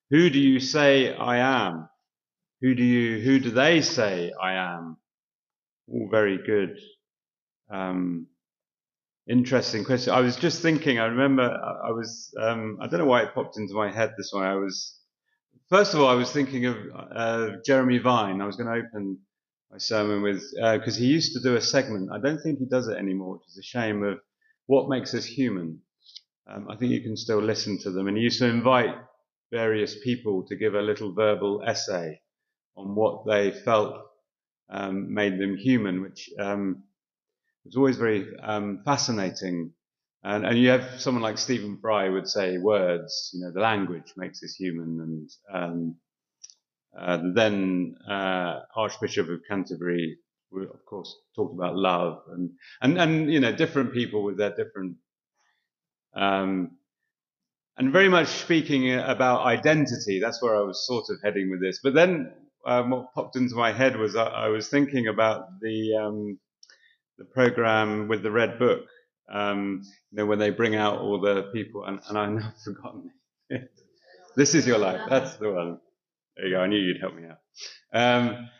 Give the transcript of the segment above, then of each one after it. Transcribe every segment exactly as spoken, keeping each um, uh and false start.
Who do you say I am? Who do you, who do they say I am? All very good. Um, interesting question. I was just thinking, I remember I, I was, um, I don't know why it popped into my head this way. I was, first of all, I was thinking of, uh, Jeremy Vine. I was going to open my sermon with, uh, cause he used to do a segment. I don't think he does it anymore, which is a shame, of what makes us human. Um, I think you can still listen to them. And he used to invite various people to give a little verbal essay on what they felt um, made them human, which um, was always very um, fascinating. And, and you have someone like Stephen Fry would say words, you know, the language makes us human. And um, uh, then uh, Archbishop of Canterbury, of course, talked about love, and and and you know, different people with their different um, and very much speaking about identity. That's where I was sort of heading with this. But then um, what popped into my head was I, I was thinking about the um, the program with the Red Book. Um, you know, when they bring out all the people, and, and I've now forgotten it. This is your life. That's the one. There you go. I knew you'd help me out. Um,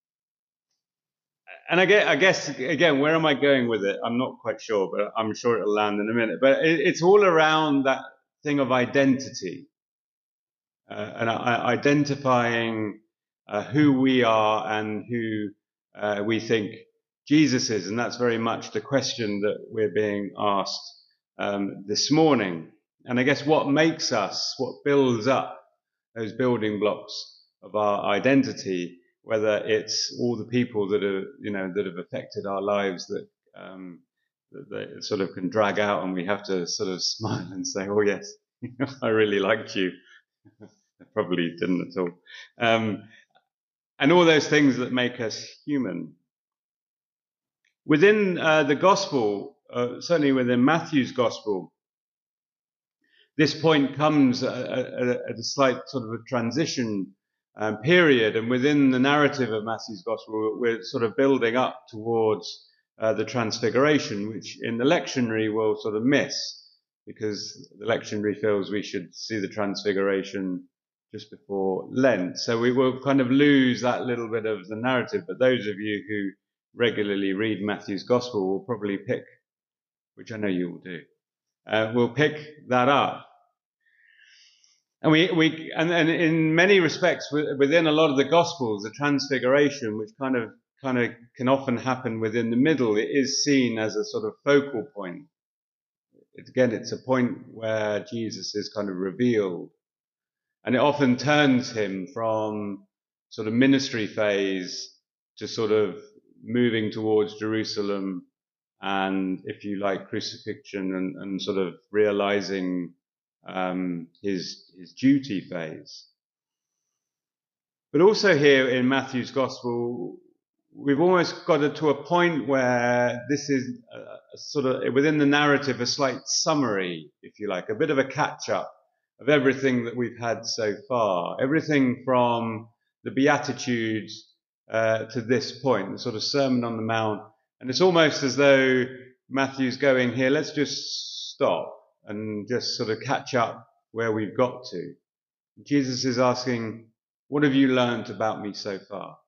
and I guess, I guess, again, where am I going with it? I'm not quite sure, but I'm sure it'll land in a minute. But it, it's all around that thing of identity. Uh, and uh, identifying uh, who we are and who uh, we think Jesus is. And that's very much the question that we're being asked um, this morning. And I guess what makes us, what builds up those building blocks of our identity, whether it's all the people that are, you know, that have affected our lives that, um, that they sort of can drag out, and we have to sort of smile and say, oh yes, I really liked you. I probably didn't at all. Um, and all those things that make us human. Within uh, the gospel, uh, certainly within Matthew's gospel, this point comes at, at, at a slight sort of a transition um, period. And within the narrative of Matthew's gospel, we're sort of building up towards uh, the transfiguration, which in the lectionary we'll sort of miss, because the lectionary feels we should see the transfiguration just before Lent. So we will kind of lose that little bit of the narrative. But those of you who regularly read Matthew's gospel will probably pick, which I know you will do, uh, will pick that up. And we, we, and, and in many respects, within a lot of the Gospels, the transfiguration, which kind of, kind of can often happen within the middle, it is seen as a sort of focal point. It, again, it's a point where Jesus is kind of revealed, and it often turns him from sort of ministry phase to sort of moving towards Jerusalem, and, if you like, crucifixion, and, and sort of realizing Um, his his duty phase. But also here in Matthew's Gospel, we've almost got to a point where this is a, a sort of, within the narrative, a slight summary, if you like, a bit of a catch-up of everything that we've had so far. Everything from the Beatitudes uh, to this point, the sort of Sermon on the Mount. And it's almost as though Matthew's going, here, let's just stop and just sort of catch up where we've got to. Jesus is asking, what have you learned about me so far?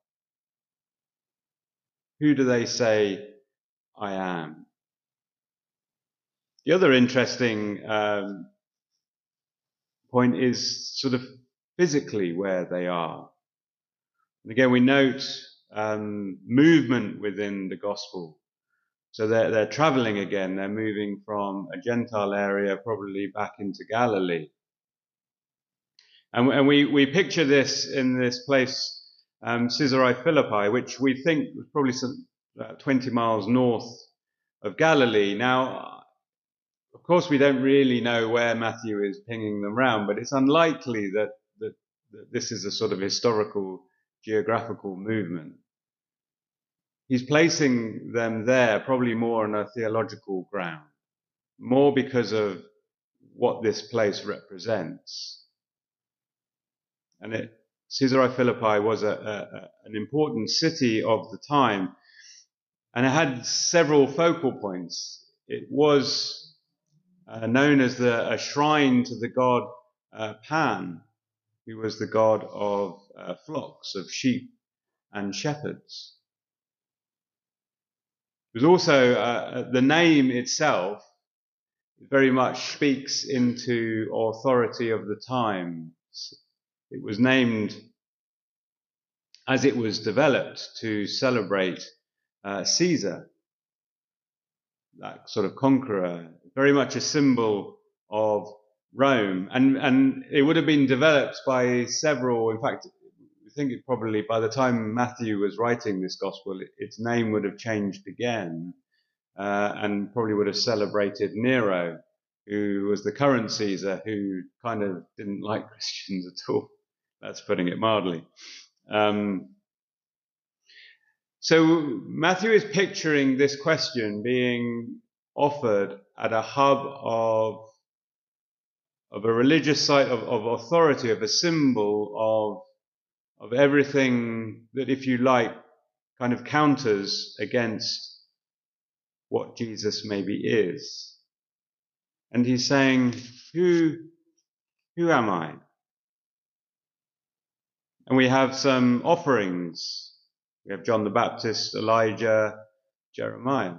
Who do they say I am? The other interesting um, point is sort of physically where they are. And again, we note um, movement within the gospel. So they're, they're traveling again. They're moving from a Gentile area probably back into Galilee. And, and we, we picture this in this place, um, Caesarea Philippi, which we think was probably some, uh, twenty miles north of Galilee. Now, of course, we don't really know where Matthew is pinging them round, but it's unlikely that, that, that this is a sort of historical, geographical movement. He's placing them there probably more on a theological ground, more because of what this place represents. And it, Caesarea Philippi was a, a, an important city of the time, and it had several focal points. It was uh, known as the, a shrine to the god uh, Pan. who was the God of uh, flocks, of sheep and shepherds. It was also, uh, the name itself very much speaks into authority of the time. It was named as it was developed to celebrate uh, Caesar, that sort of conqueror, very much a symbol of Rome. And, and it would have been developed by several, in fact, I think it probably, by the time Matthew was writing this gospel, it, its name would have changed again, uh, and probably would have celebrated Nero, who was the current Caesar, who kind of didn't like Christians at all. That's putting it mildly. Um, so Matthew is picturing this question being offered at a hub of of a religious site of, of authority, of a symbol of of everything that, if you like, kind of counters against what Jesus maybe is. And he's saying, who who am I? And we have some offerings. We have John the Baptist, Elijah, Jeremiah.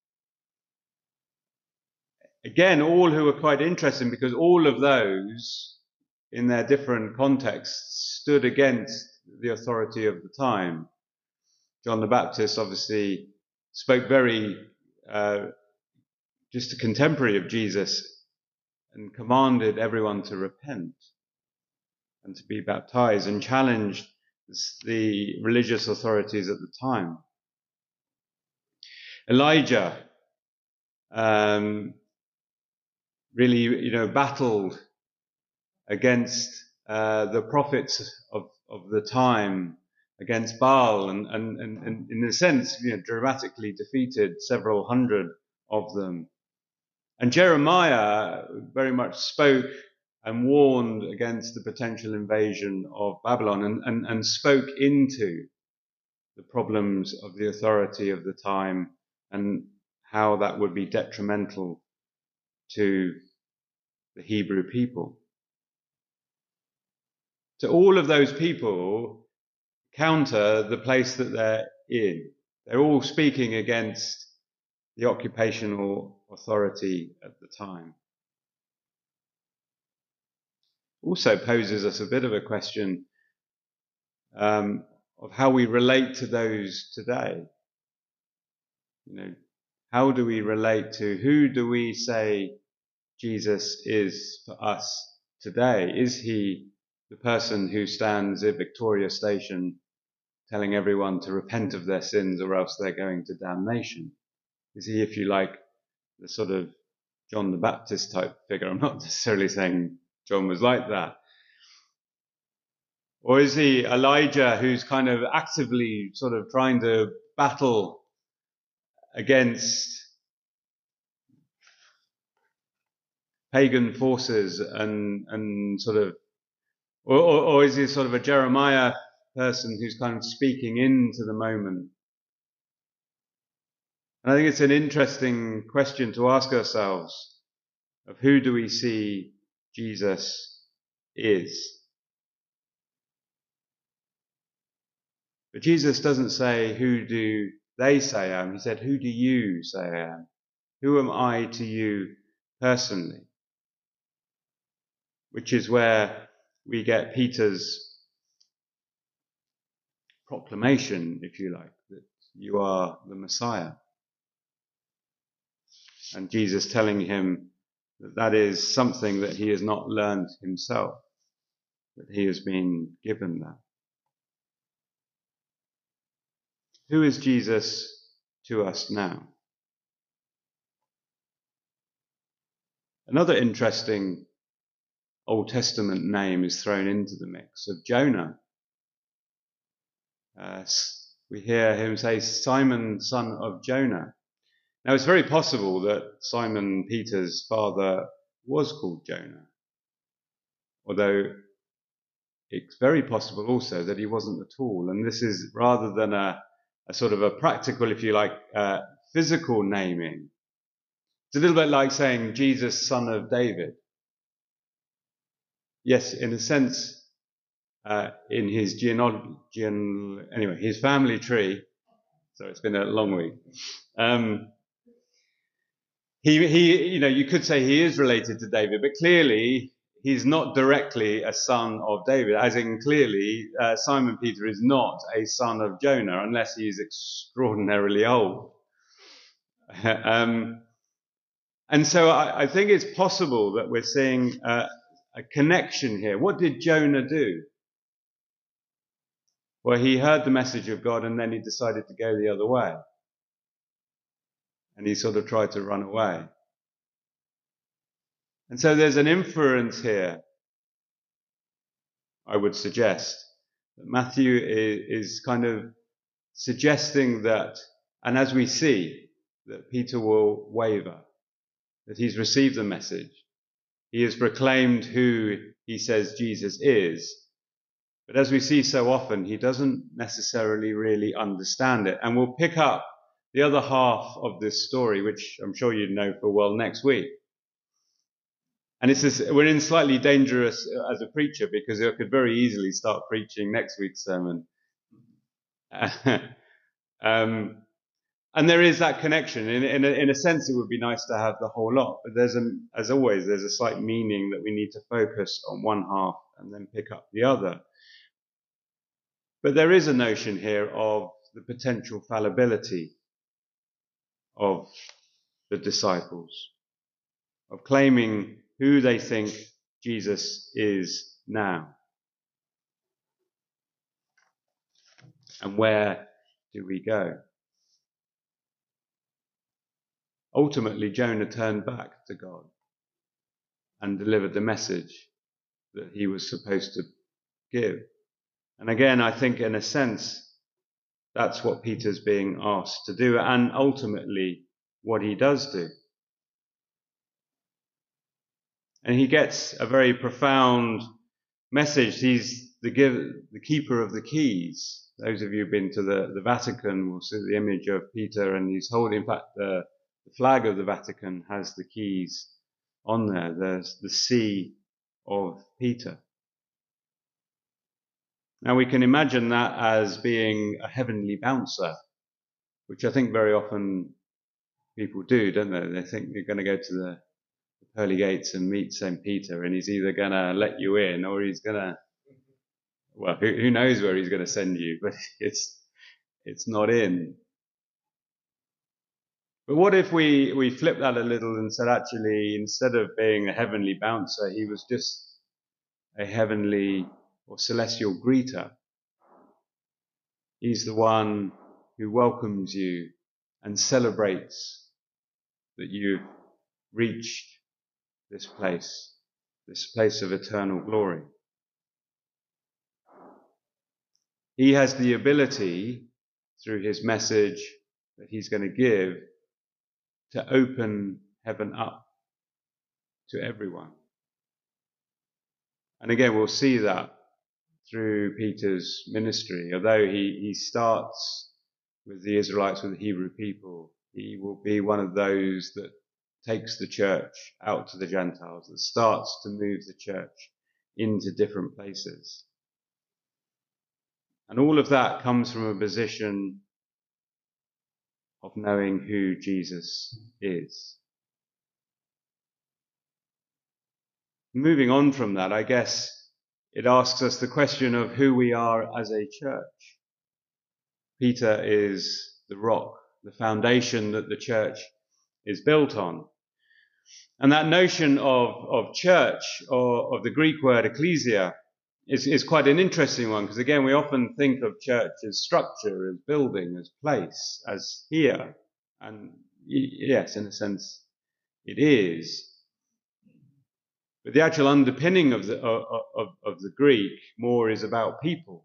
Again, all who are quite interesting, because all of those, in their different contexts, stood against the authority of the time. John the Baptist obviously spoke very, uh, just a contemporary of Jesus, and commanded everyone to repent and to be baptized, and challenged the religious authorities at the time. Elijah um, really, you know, battled against uh, the prophets of, of the time, against Baal, and, and, and, and in a sense, you know, dramatically defeated several hundred of them. And Jeremiah very much spoke and warned against the potential invasion of Babylon, and, and, and spoke into the problems of the authority of the time and how that would be detrimental to the Hebrew people. So all of those people counter the place that they're in. They're all speaking against the occupational authority at the time. Also poses us a bit of a question um, of how we relate to those today. You know, how do we relate to, who do we say Jesus is for us today? Is he the person who stands at Victoria Station telling everyone to repent of their sins or else they're going to damnation? Is he, if you like, the sort of John the Baptist type figure? I'm not necessarily saying John was like that. Or is he Elijah, who's kind of actively sort of trying to battle against pagan forces and, and sort of, or, or, or is he sort of a Jeremiah person who's kind of speaking into the moment? And I think it's an interesting question to ask ourselves, of who do we see Jesus is? But Jesus doesn't say, who do they say I am? He said, who do you say I am? Who am I to you personally? Which is where we get Peter's proclamation, if you like, that you are the Messiah. And Jesus telling him that that is something that he has not learned himself, that he has been given that. Who is Jesus to us now? Another interesting Old Testament name is thrown into the mix, of Jonah. Uh, we hear him say, Simon, son of Jonah. Now, it's very possible that Simon Peter's father was called Jonah, although it's very possible also that he wasn't at all. And this is rather than a, a sort of a practical, if you like, uh, physical naming. It's a little bit like saying Jesus, son of David. Yes, in a sense, uh, in his genealogy, gene, anyway, his family tree. So it's been a long week. Um, he, he, you know, you could say he is related to David, but clearly he's not directly a son of David, as in clearly uh, Simon Peter is not a son of Jonah, unless he's extraordinarily old. um, and so I, I think it's possible that we're seeing uh, a connection here. What did Jonah do? Well, he heard the message of God and then he decided to go the other way. And he sort of tried to run away. And so there's an inference here, I would suggest, that Matthew is, is kind of suggesting that, and as we see, that Peter will waver, that he's received the message. He has proclaimed who he says Jesus is. But as we see so often, he doesn't necessarily really understand it. And we'll pick up the other half of this story, which I'm sure you know full well, next week. And it's this, we're in slightly dangerous as a preacher because I could very easily start preaching next week's sermon. um, and there is that connection. In, in, a, in a sense, it would be nice to have the whole lot. But there's, a, as always, there's a slight meaning that we need to focus on one half and then pick up the other. But there is a notion here of the potential fallibility of the disciples, of claiming who they think Jesus is now. And where do we go? Ultimately, Jonah turned back to God and delivered the message that he was supposed to give. And again, I think in a sense, that's what Peter's being asked to do, and ultimately what he does do. And he gets a very profound message. He's the, give, the keeper of the keys. Those of you who've been to the, the Vatican will see the image of Peter, and he's holding, in fact, the, the flag of the Vatican has the keys on there. There's the See of Peter. Now we can imagine that as being a heavenly bouncer, which I think very often people do, don't they? They think you're going to go to the pearly gates and meet Saint Peter, and he's either going to let you in or he's going to, well, who, who knows where he's going to send you, but it's it's not in. But what if we, we flip that a little and said, actually, instead of being a heavenly bouncer, he was just a heavenly or celestial greeter. He's the one who welcomes you and celebrates that you've reached this place, this place of eternal glory. He has the ability, through his message that he's going to give, to open heaven up to everyone. And again, we'll see that through Peter's ministry. Although he, he starts with the Israelites, with the Hebrew people, he will be one of those that takes the church out to the Gentiles, that starts to move the church into different places. And all of that comes from a position of knowing who Jesus is. Moving on from that, I guess it asks us the question of who we are as a church. Peter is the rock, the foundation that the church is built on. And that notion of, of church, or of the Greek word ecclesia, is, is quite an interesting one, because again, we often think of church as structure, as building, as place, as here. And yes, in a sense, it is. But the actual underpinning of the, of, of, of the Greek more is about people.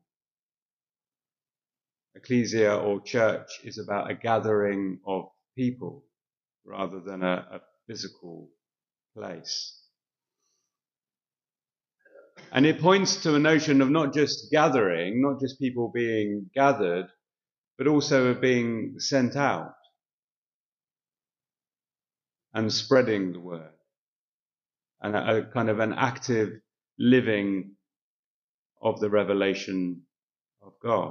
Ecclesia or church is about a gathering of people rather than a, a physical place. And it points to a notion of not just gathering, not just people being gathered, but also of being sent out and spreading the word. And a, a kind of an active living of the revelation of God.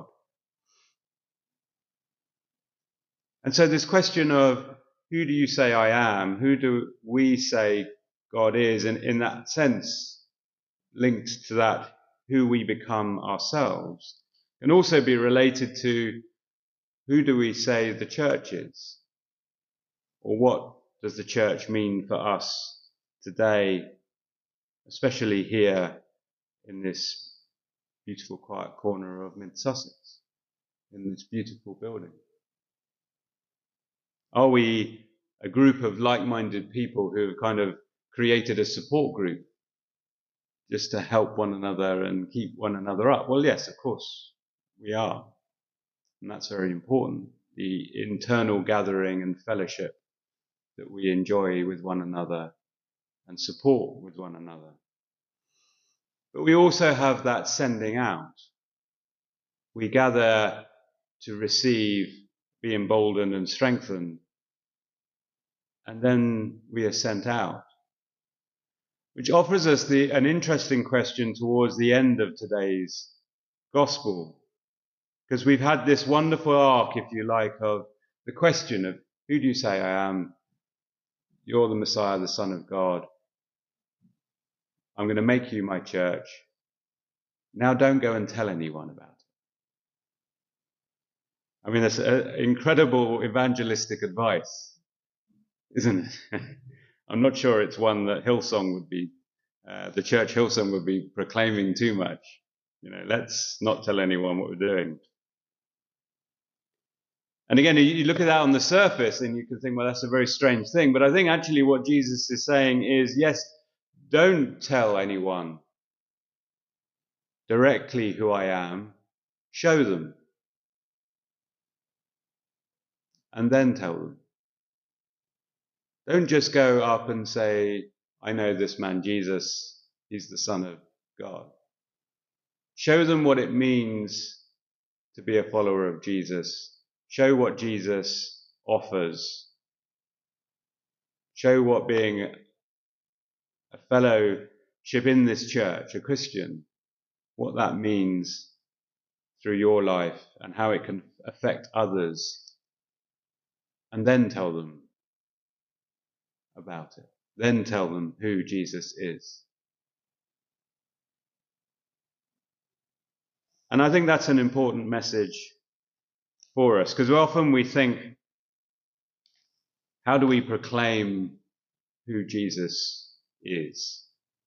And so this question of who do you say I am? Who do we say God is? And in that sense, linked to that, who we become ourselves, can also be related to who do we say the church is? Or what does the church mean for us today, especially here in this beautiful quiet corner of Mid Sussex, in this beautiful building? Are we a group of like-minded people who have kind of created a support group just to help one another and keep one another up? Well, yes, of course we are. And that's very important. The internal gathering and fellowship that we enjoy with one another and support with one another. But we also have that sending out. We gather to receive, be emboldened and strengthened, and then we are sent out. Which offers us the, an interesting question towards the end of today's gospel. Because we've had this wonderful arc, if you like, of the question of who do you say I am? You're the Messiah, the Son of God. I'm going to make you my church. Now don't go and tell anyone about it. I mean, that's a, incredible evangelistic advice, isn't it? I'm not sure it's one that Hillsong would be, uh, the church Hillsong would be proclaiming too much. You know, let's not tell anyone what we're doing. And again, you look at that on the surface and you can think, well, that's a very strange thing. But I think actually what Jesus is saying is, yes, don't tell anyone directly who I am. Show them. And then tell them. Don't just go up and say, I know this man Jesus, he's the Son of God. Show them what it means to be a follower of Jesus. Show what Jesus offers. Show what being a fellowship in this church, a Christian, what that means through your life and how it can affect others. And then tell them about it. Then tell them who Jesus is. And I think that's an important message for us, because often we think, how do we proclaim who Jesus is?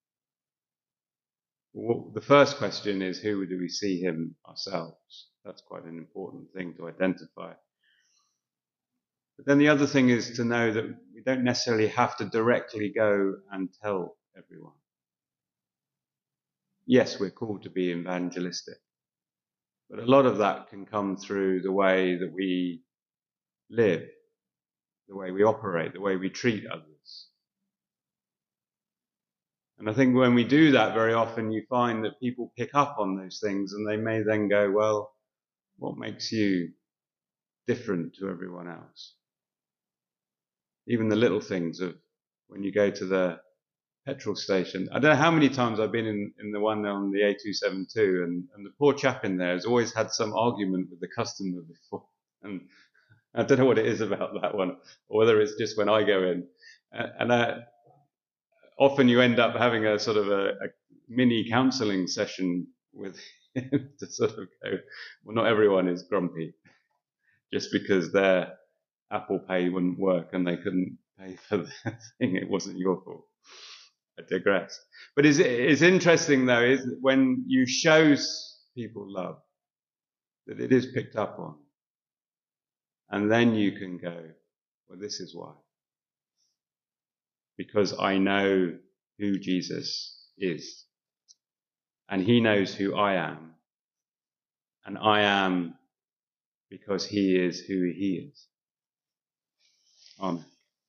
Well, the first question is, who do we see him ourselves? That's quite an important thing to identify. But then the other thing is to know that we don't necessarily have to directly go and tell everyone. Yes, we're called to be evangelistic, but a lot of that can come through the way that we live, the way we operate, the way we treat others. And I think when we do that, very often you find that people pick up on those things and they may then go, well, what makes you different to everyone else? Even the little things of when you go to the petrol station. I don't know how many times I've been in, in the one on the A two seventy-two, and, and the poor chap in there has always had some argument with the customer before. And I don't know what it is about that one, or whether it's just when I go in. And uh, often you end up having a sort of a, a mini counselling session with him to sort of go, well, not everyone is grumpy just because their Apple Pay wouldn't work and they couldn't pay for the thing. It wasn't your fault. I digress. But it's, it's interesting, though, is when you show people love, that it is picked up on. And then you can go, well, this is why. Because I know who Jesus is. And he knows who I am. And I am because he is who he is. Amen.